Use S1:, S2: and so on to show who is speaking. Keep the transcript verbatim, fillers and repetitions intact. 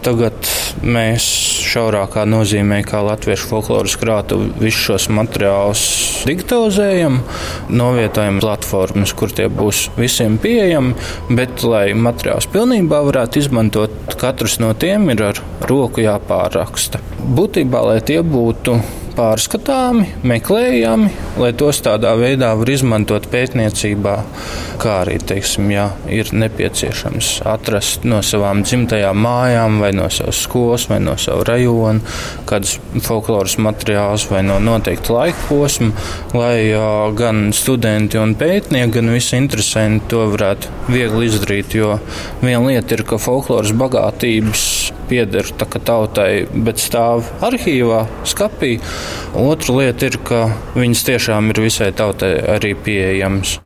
S1: Tagad mēs šaurākā nozīmē, kā latviešu folkloras krātuve, visus šos materiālus digitalizējam, novietojam platformas, kur tie būs visiem pieejami, bet, lai materiāls pilnībā varētu izmantot, katrs no tiem ir ar roku jāpārraksta. Būtībā, lai tie būtu pārskatāmi, meklējami, lai tos tādā veidā var izmantot pētniecībā, kā arī, teiksim, ja ir nepieciešams atrast no savām dzimtajām mājām vai no savas skolas vai no savu rajonu kādus folkloras materiālus vai no noteikta laika posma, lai uh, gan studenti un pētnieki, gan visi interesanti to varētu viegli izdarīt, jo viena lieta ir, ka folkloras bagātības pieder tā kā tautai, bet stāv arhīvā, skapī. Otra lieta ir, ka viņas tiešām ir visai tautai arī pieejamas.